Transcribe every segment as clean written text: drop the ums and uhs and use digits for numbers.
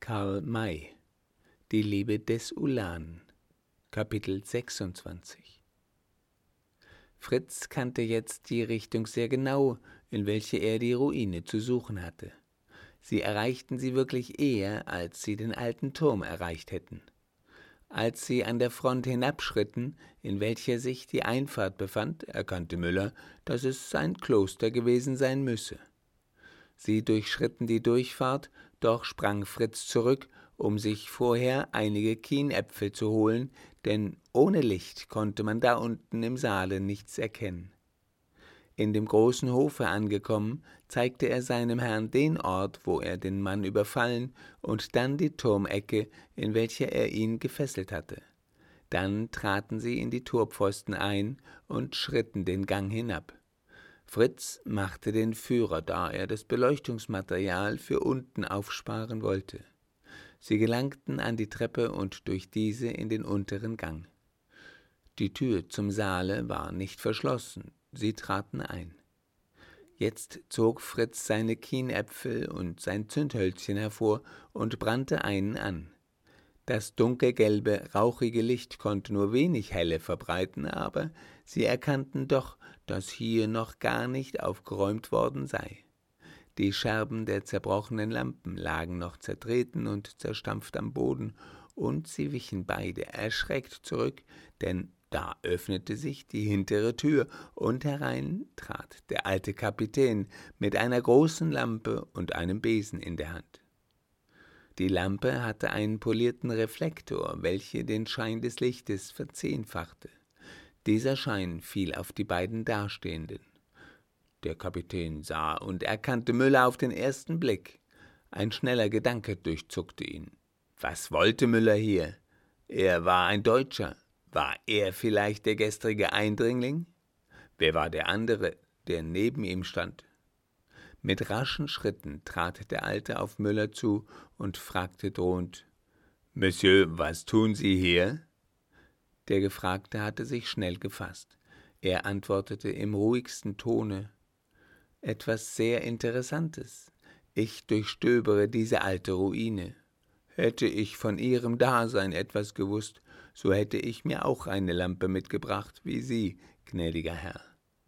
Karl May. Die Liebe des Ulan. Kapitel 26. Fritz kannte jetzt die Richtung sehr genau, in welche er die Ruine zu suchen hatte. Sie erreichten sie wirklich eher, als sie den alten Turm erreicht hätten. Als sie an der Front hinabschritten, in welcher sich die Einfahrt befand, erkannte Müller, dass es ein Kloster gewesen sein müsse. Sie durchschritten die Durchfahrt, doch sprang Fritz zurück, um sich vorher einige Kienäpfel zu holen, denn ohne Licht konnte man da unten im Saale nichts erkennen. In dem großen Hofe angekommen, zeigte er seinem Herrn den Ort, wo er den Mann überfallen, und dann die Turmecke, in welcher er ihn gefesselt hatte. Dann traten sie in die Torpfosten ein und schritten den Gang hinab. Fritz machte den Führer, da er das Beleuchtungsmaterial für unten aufsparen wollte. Sie gelangten an die Treppe und durch diese in den unteren Gang. Die Tür zum Saale war nicht verschlossen, sie traten ein. Jetzt zog Fritz seine Kienäpfel und sein Zündhölzchen hervor und brannte einen an. Das dunkelgelbe, rauchige Licht konnte nur wenig Helle verbreiten, aber sie erkannten doch, dass hier noch gar nicht aufgeräumt worden sei. Die Scherben der zerbrochenen Lampen lagen noch zertreten und zerstampft am Boden, und sie wichen beide erschreckt zurück, denn da öffnete sich die hintere Tür, und herein trat der alte Kapitän mit einer großen Lampe und einem Besen in der Hand. Die Lampe hatte einen polierten Reflektor, welcher den Schein des Lichtes verzehnfachte. Dieser Schein fiel auf die beiden Dastehenden. Der Kapitän sah und erkannte Müller auf den ersten Blick. Ein schneller Gedanke durchzuckte ihn. Was wollte Müller hier? Er war ein Deutscher. War er vielleicht der gestrige Eindringling? Wer war der andere, der neben ihm stand? Mit raschen Schritten trat der Alte auf Müller zu und fragte drohend: »Monsieur, was tun Sie hier?« Der Gefragte hatte sich schnell gefasst. Er antwortete im ruhigsten Tone: »Etwas sehr Interessantes. Ich durchstöbere diese alte Ruine. Hätte ich von Ihrem Dasein etwas gewusst, so hätte ich mir auch eine Lampe mitgebracht, wie Sie, gnädiger Herr.«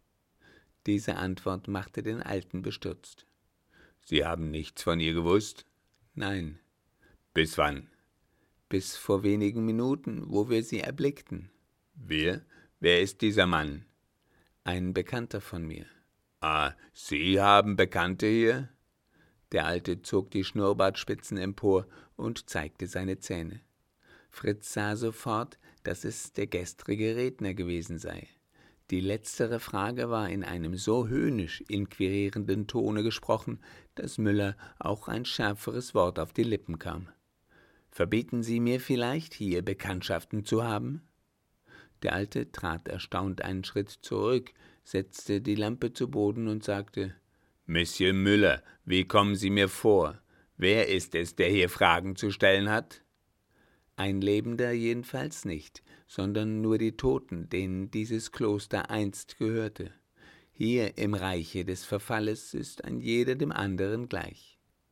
Diese Antwort machte den Alten bestürzt. »Sie haben nichts von ihr gewusst?« »Nein.« »Bis wann?« »Bis vor wenigen Minuten, wo wir sie erblickten.« »Wir? Wer ist dieser Mann?« »Ein Bekannter von mir.« »Ah, Sie haben Bekannte hier?« Der Alte zog die Schnurrbartspitzen empor und zeigte seine Zähne. Fritz sah sofort, dass es der gestrige Redner gewesen sei. Die letztere Frage war in einem so höhnisch inquirierenden Tone gesprochen, dass Müller auch ein schärferes Wort auf die Lippen kam. »Verbieten Sie mir vielleicht, hier Bekanntschaften zu haben?« Der Alte trat erstaunt einen Schritt zurück, setzte die Lampe zu Boden und sagte: »Monsieur Müller, wie kommen Sie mir vor? Wer ist es, der hier Fragen zu stellen hat?« »Ein Lebender jedenfalls nicht, sondern nur die Toten, denen dieses Kloster einst gehörte. Hier im Reiche des Verfalles ist ein jeder dem anderen gleich.«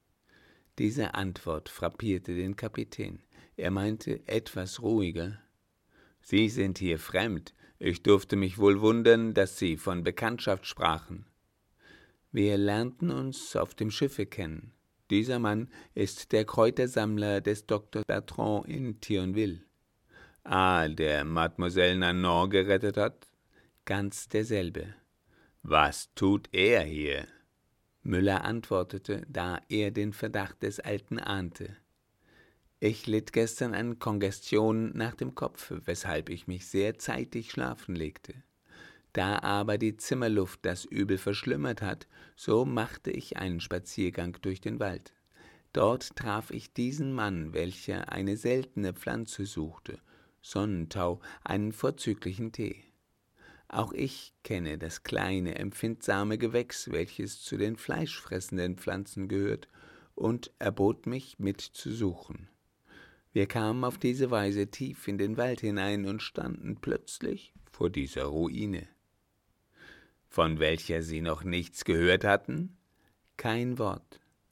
Diese Antwort frappierte den Kapitän. Er meinte etwas ruhiger: »Sie sind hier fremd. Ich durfte mich wohl wundern, dass Sie von Bekanntschaft sprachen.« »Wir lernten uns auf dem Schiffe kennen. Dieser Mann ist der Kräutersammler des Dr. Bertrand in Thionville.« »Ah, der Mademoiselle Nanon gerettet hat?« »Ganz derselbe.« »Was tut er hier?« Müller antwortete, da er den Verdacht des Alten ahnte: »Ich litt gestern an Kongestion nach dem Kopfe, weshalb ich mich sehr zeitig schlafen legte. Da aber die Zimmerluft das Übel verschlimmert hat, so machte ich einen Spaziergang durch den Wald. Dort traf ich diesen Mann, welcher eine seltene Pflanze suchte, Sonnentau, einen vorzüglichen Tee. Auch ich kenne das kleine, empfindsame Gewächs, welches zu den fleischfressenden Pflanzen gehört, und erbot mich mitzusuchen. Wir kamen auf diese Weise tief in den Wald hinein und standen plötzlich vor dieser Ruine.« »Von welcher Sie noch nichts gehört hatten?« »Kein Wort.«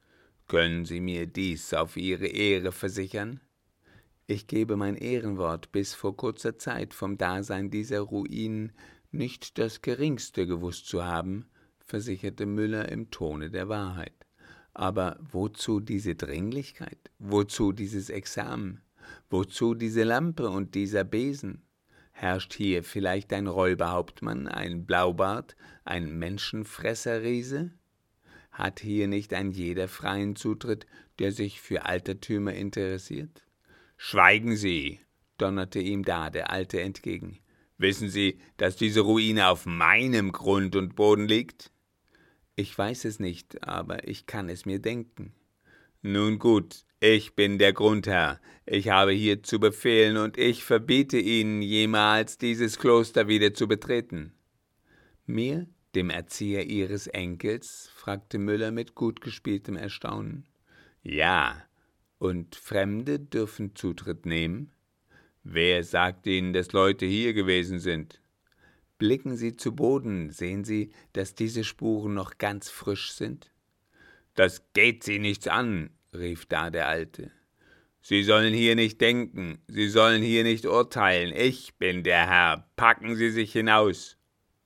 Können Sie mir dies auf Ihre Ehre versichern?« »Ich gebe mein Ehrenwort, bis vor kurzer Zeit vom Dasein dieser Ruinen nicht das Geringste gewusst zu haben«, versicherte Müller im Tone der Wahrheit. »Aber wozu diese Dringlichkeit? Wozu dieses Examen? Wozu diese Lampe und dieser Besen? Herrscht hier vielleicht ein Räuberhauptmann, ein Blaubart, ein Menschenfresserriese? Hat hier nicht ein jeder freien Zutritt, der sich für Altertümer interessiert?« »Schweigen Sie«, donnerte ihm da der Alte entgegen. »Wissen Sie, dass diese Ruine auf meinem Grund und Boden liegt?« »Ich weiß es nicht, aber ich kann es mir denken.« »Nun gut, ich bin der Grundherr. Ich habe hier zu befehlen, und ich verbiete Ihnen, jemals dieses Kloster wieder zu betreten.« »Mir, dem Erzieher Ihres Enkels?« fragte Müller mit gut gespieltem Erstaunen. »Ja, und Fremde dürfen Zutritt nehmen?« »Wer sagt Ihnen, dass Leute hier gewesen sind?« »Blicken Sie zu Boden, sehen Sie, dass diese Spuren noch ganz frisch sind?« »Das geht Sie nichts an«, rief da der Alte. »Sie sollen hier nicht denken, Sie sollen hier nicht urteilen. Ich bin der Herr, packen Sie sich hinaus.«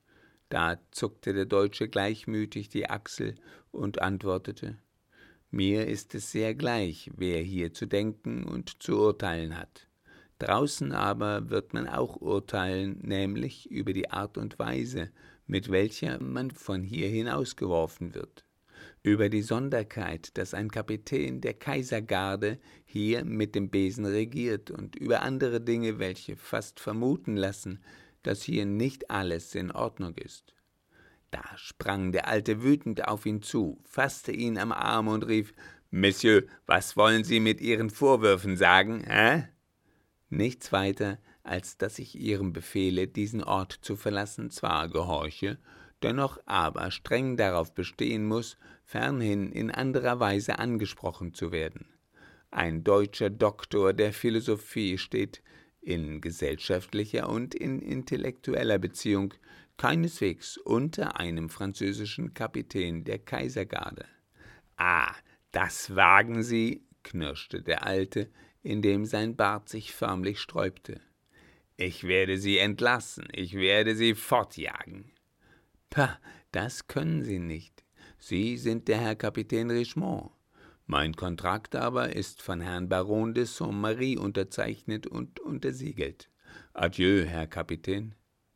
Da zuckte der Deutsche gleichmütig die Achsel und antwortete: »Mir ist es sehr gleich, wer hier zu denken und zu urteilen hat. Draußen aber wird man auch urteilen, nämlich über die Art und Weise, mit welcher man von hier hinausgeworfen wird, über die Sonderkeit, dass ein Kapitän der Kaisergarde hier mit dem Besen regiert, und über andere Dinge, welche fast vermuten lassen, dass hier nicht alles in Ordnung ist.« Da sprang der Alte wütend auf ihn zu, fasste ihn am Arm und rief: »Monsieur, was wollen Sie mit Ihren Vorwürfen sagen, hä?« »Nichts weiter, als dass ich Ihrem Befehle, diesen Ort zu verlassen, zwar gehorche, dennoch aber streng darauf bestehen muß, fernhin in anderer Weise angesprochen zu werden. Ein deutscher Doktor der Philosophie steht in gesellschaftlicher und in intellektueller Beziehung keineswegs unter einem französischen Kapitän der Kaisergarde.« »Ah, das wagen Sie«, knirschte der Alte, indem sein Bart sich förmlich sträubte. »Ich werde Sie entlassen, ich werde Sie fortjagen.« »Pah, das können Sie nicht. Sie sind der Herr Kapitän Richemont. Mein Kontrakt aber ist von Herrn Baron de Saint-Méry unterzeichnet und untersiegelt. Adieu, Herr Kapitän.«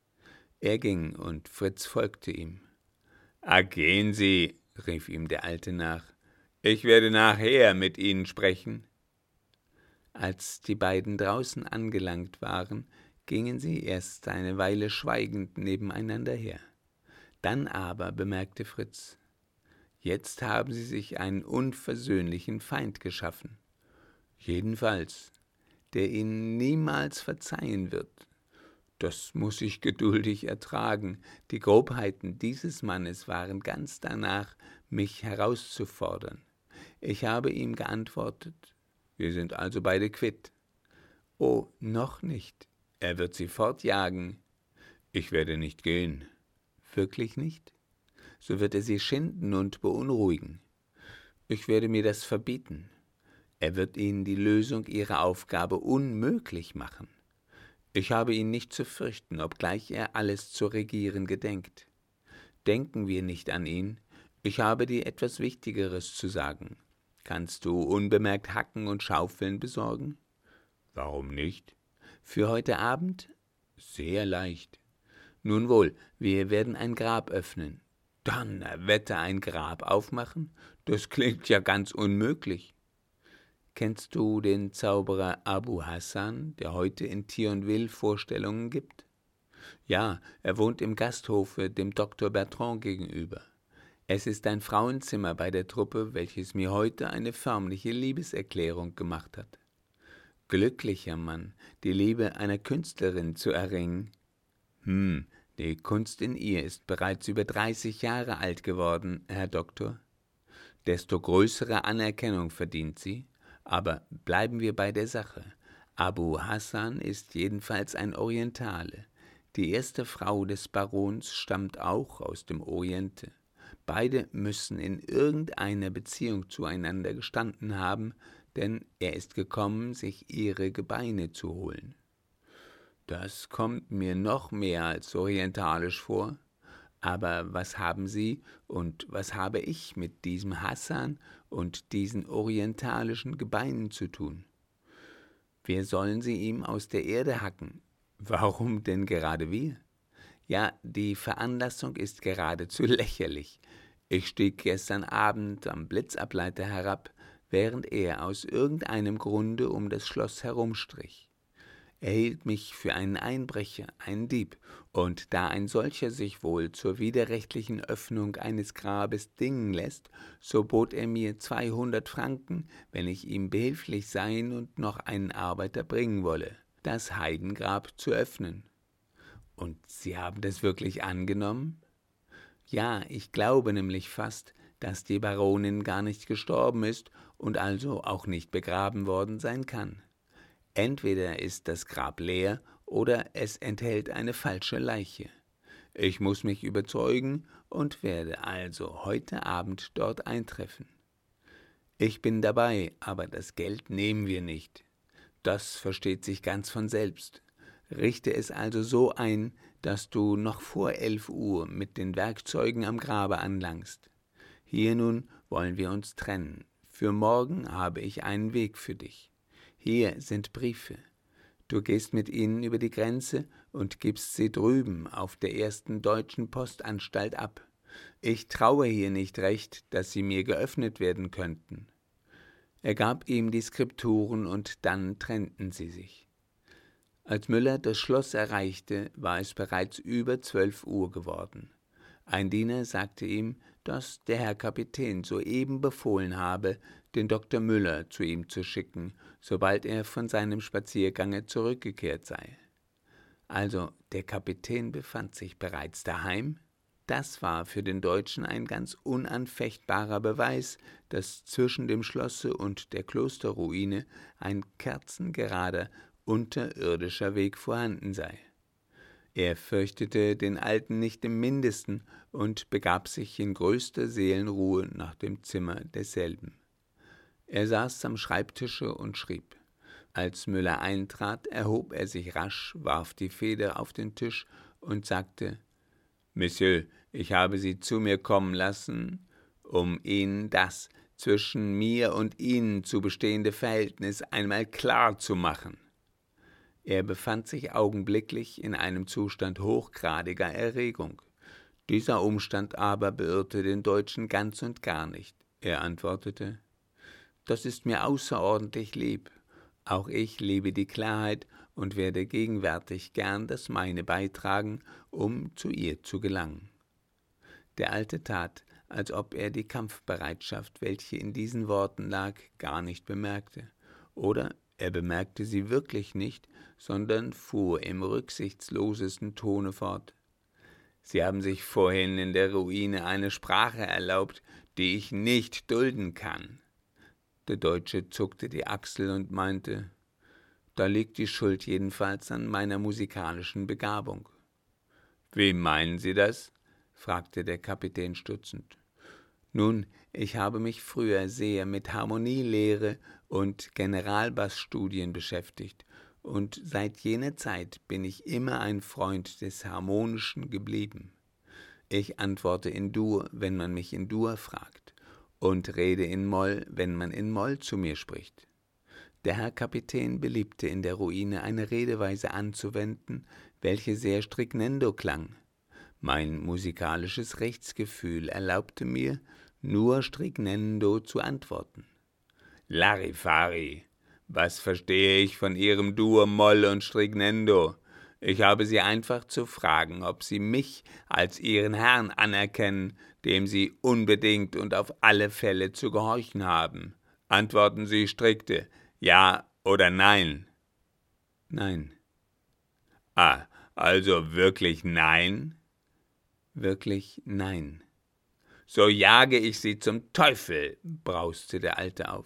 Er ging, und Fritz folgte ihm. »Gehen Sie«, rief ihm der Alte nach. »Ich werde nachher mit Ihnen sprechen.« Als die beiden draußen angelangt waren, gingen sie erst eine Weile schweigend nebeneinander her. Dann aber bemerkte Fritz: »Jetzt haben sie sich einen unversöhnlichen Feind geschaffen. Jedenfalls, der ihnen niemals verzeihen wird. Das muß ich geduldig ertragen. Die Grobheiten dieses Mannes waren ganz danach, mich herauszufordern. Ich habe ihm geantwortet: »Wir sind also beide quitt.« »Oh, noch nicht. Er wird sie fortjagen.« »Ich werde nicht gehen.« »Wirklich nicht? So wird er sie schinden und beunruhigen.« »Ich werde mir das verbieten. Er wird Ihnen die Lösung Ihrer Aufgabe unmöglich machen. Ich habe ihn nicht zu fürchten, obgleich er alles zu regieren gedenkt. Denken wir nicht an ihn. Ich habe dir etwas Wichtigeres zu sagen. Kannst du unbemerkt Hacken und Schaufeln besorgen?« »Warum nicht?« »Für heute Abend?« »Sehr leicht.« »Nun wohl, wir werden ein Grab öffnen.« »Donnerwetter, ein Grab aufmachen? Das klingt ja ganz unmöglich.« »Kennst du den Zauberer Abu Hassan, der heute in Thionville Vorstellungen gibt?« »Ja, er wohnt im Gasthofe dem Dr. Bertrand gegenüber. Es ist ein Frauenzimmer bei der Truppe, welches mir heute eine förmliche Liebeserklärung gemacht hat. Glücklicher Mann, die Liebe einer Künstlerin zu erringen. Die Kunst in ihr ist bereits über 30 Jahre alt geworden, Herr Doktor. Desto größere Anerkennung verdient sie. Aber bleiben wir bei der Sache. Abu Hassan ist jedenfalls ein Orientale. Die erste Frau des Barons stammt auch aus dem Oriente. Beide müssen in irgendeiner Beziehung zueinander gestanden haben, denn er ist gekommen, sich ihre Gebeine zu holen. Das kommt mir noch mehr als orientalisch vor. Aber was haben Sie und was habe ich mit diesem Hassan und diesen orientalischen Gebeinen zu tun? Wir sollen sie ihm aus der Erde hacken. Warum denn gerade wir? Ja, die Veranlassung ist geradezu lächerlich. Ich stieg gestern Abend am Blitzableiter herab, während er aus irgendeinem Grunde um das Schloss herumstrich. Er hielt mich für einen Einbrecher, einen Dieb, und da ein solcher sich wohl zur widerrechtlichen Öffnung eines Grabes dingen lässt, so bot er mir 200 Franken, wenn ich ihm behilflich sein und noch einen Arbeiter bringen wolle, das Heidengrab zu öffnen. Und Sie haben das wirklich angenommen? Ja, ich glaube nämlich fast, dass die Baronin gar nicht gestorben ist und also auch nicht begraben worden sein kann. Entweder ist das Grab leer oder es enthält eine falsche Leiche. Ich muss mich überzeugen und werde also heute Abend dort eintreffen. Ich bin dabei, aber das Geld nehmen wir nicht. Das versteht sich ganz von selbst. Richte es also so ein, dass du noch vor 11 Uhr mit den Werkzeugen am Grabe anlangst. Hier nun wollen wir uns trennen. Für morgen habe ich einen Weg für dich. Hier sind Briefe. Du gehst mit ihnen über die Grenze und gibst sie drüben auf der ersten deutschen Postanstalt ab. Ich traue hier nicht recht, dass sie mir geöffnet werden könnten. Er gab ihm die Skripturen und dann trennten sie sich. Als Müller das Schloss erreichte, war es bereits über 12 Uhr geworden. Ein Diener sagte ihm, dass der Herr Kapitän soeben befohlen habe, den Dr. Müller zu ihm zu schicken, sobald er von seinem Spaziergange zurückgekehrt sei. Also der Kapitän befand sich bereits daheim? Das war für den Deutschen ein ganz unanfechtbarer Beweis, dass zwischen dem Schlosse und der Klosterruine ein kerzengerader, unterirdischer Weg vorhanden sei. Er fürchtete den Alten nicht im Mindesten und begab sich in größter Seelenruhe nach dem Zimmer desselben. Er saß am Schreibtische und schrieb. Als Müller eintrat, erhob er sich rasch, warf die Feder auf den Tisch und sagte: »Monsieur, ich habe Sie zu mir kommen lassen, um Ihnen das zwischen mir und Ihnen zu bestehende Verhältnis einmal klar zu machen.« Er befand sich augenblicklich in einem Zustand hochgradiger Erregung. Dieser Umstand aber beirrte den Deutschen ganz und gar nicht. Er antwortete: »Das ist mir außerordentlich lieb. Auch ich liebe die Klarheit und werde gegenwärtig gern das meine beitragen, um zu ihr zu gelangen.« Der Alte tat, als ob er die Kampfbereitschaft, welche in diesen Worten lag, gar nicht bemerkte. Oder er bemerkte sie wirklich nicht, sondern fuhr im rücksichtslosesten Tone fort. »Sie haben sich vorhin in der Ruine eine Sprache erlaubt, die ich nicht dulden kann.« Der Deutsche zuckte die Achsel und meinte: »Da liegt die Schuld jedenfalls an meiner musikalischen Begabung.« »Wie meinen Sie das?« fragte der Kapitän stutzend. »Nun, ich habe mich früher sehr mit Harmonielehre und Generalbassstudien beschäftigt, und seit jener Zeit bin ich immer ein Freund des Harmonischen geblieben. Ich antworte in Dur, wenn man mich in Dur fragt, und rede in Moll, wenn man in Moll zu mir spricht.« Der Herr Kapitän beliebte in der Ruine eine Redeweise anzuwenden, welche sehr strignendo klang. Mein musikalisches Rechtsgefühl erlaubte mir, nur strignendo zu antworten. »Larifari, was verstehe ich von Ihrem Dur, Moll und Strignendo? Ich habe Sie einfach zu fragen, ob Sie mich als Ihren Herrn anerkennen, dem Sie unbedingt und auf alle Fälle zu gehorchen haben. Antworten Sie strikte, ja oder nein.« »Nein.« »Ah, also wirklich nein?« »Wirklich nein.« »So jage ich Sie zum Teufel«, brauste der Alte auf.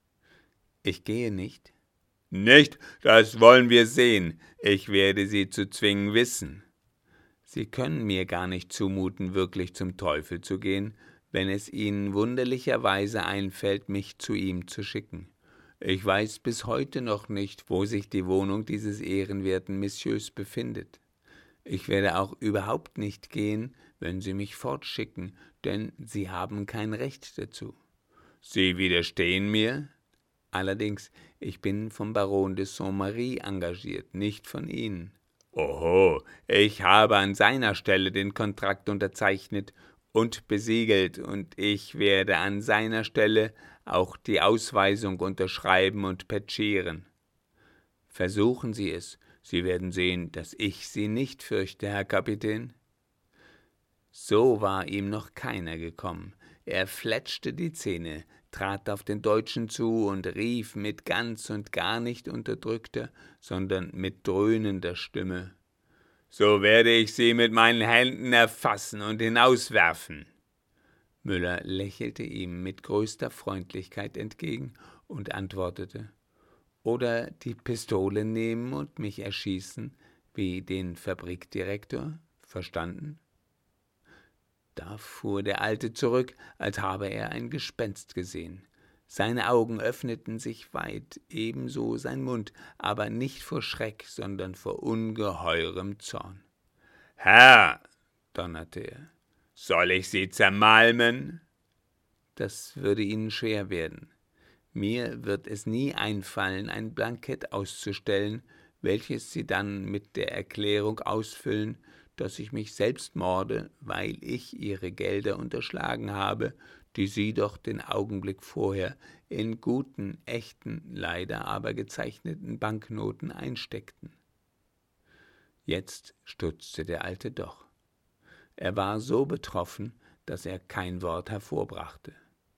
»Ich gehe nicht.« »Nicht? Das wollen wir sehen. Ich werde Sie zu zwingen wissen.« Sie können mir gar nicht zumuten, wirklich zum Teufel zu gehen, wenn es Ihnen wunderlicherweise einfällt, mich zu ihm zu schicken. Ich weiß bis heute noch nicht, wo sich die Wohnung dieses ehrenwerten Messieurs befindet. Ich werde auch überhaupt nicht gehen, wenn Sie mich fortschicken, denn Sie haben kein Recht dazu. Sie widerstehen mir? Allerdings, ich bin vom Baron de Saint-Marie engagiert, nicht von Ihnen. Oho, ich habe an seiner Stelle den Kontrakt unterzeichnet und besiegelt, und ich werde an seiner Stelle auch die Ausweisung unterschreiben und petschieren. Versuchen Sie es, Sie werden sehen, dass ich Sie nicht fürchte, Herr Kapitän. So war ihm noch keiner gekommen. Er fletschte die Zähne, trat auf den Deutschen zu und rief mit ganz und gar nicht unterdrückter, sondern mit dröhnender Stimme: »So werde ich Sie mit meinen Händen erfassen und hinauswerfen!« Müller lächelte ihm mit größter Freundlichkeit entgegen und antwortete: »Oder die Pistole nehmen und mich erschießen, wie den Fabrikdirektor, verstanden?« Da fuhr der Alte zurück, als habe er ein Gespenst gesehen. Seine Augen öffneten sich weit, ebenso sein Mund, aber nicht vor Schreck, sondern vor ungeheurem Zorn. »Herr«, donnerte er, »soll ich Sie zermalmen?« »Das würde Ihnen schwer werden. Mir wird es nie einfallen, ein Blankett auszustellen, welches Sie dann mit der Erklärung ausfüllen, dass ich mich selbst morde, weil ich Ihre Gelder unterschlagen habe, die Sie doch den Augenblick vorher in guten, echten, leider aber gezeichneten Banknoten einsteckten.« Jetzt stutzte der Alte doch. Er war so betroffen, dass er kein Wort hervorbrachte.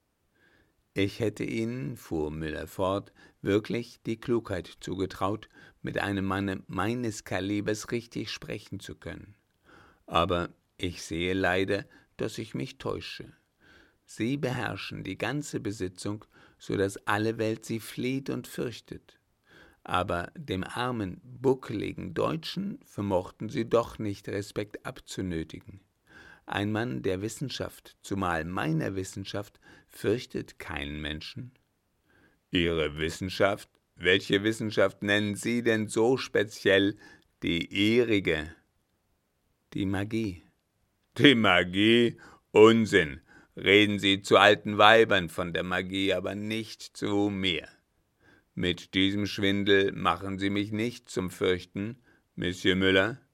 »Ich hätte Ihnen«, fuhr Müller fort, »wirklich die Klugheit zugetraut, mit einem Manne meines Kalibers richtig sprechen zu können. Aber ich sehe leider, dass ich mich täusche. Sie beherrschen die ganze Besitzung, so dass alle Welt sie flieht und fürchtet. Aber dem armen, buckeligen Deutschen vermochten sie doch nicht Respekt abzunötigen. Ein Mann der Wissenschaft, zumal meiner Wissenschaft, fürchtet keinen Menschen.« »Ihre Wissenschaft? Welche Wissenschaft nennen Sie denn so speziell die Ihrige?« »Die Magie.« »Die Magie? Unsinn! Reden Sie zu alten Weibern von der Magie, aber nicht zu mir. Mit diesem Schwindel machen Sie mich nicht zum Fürchten, Monsieur Müller.«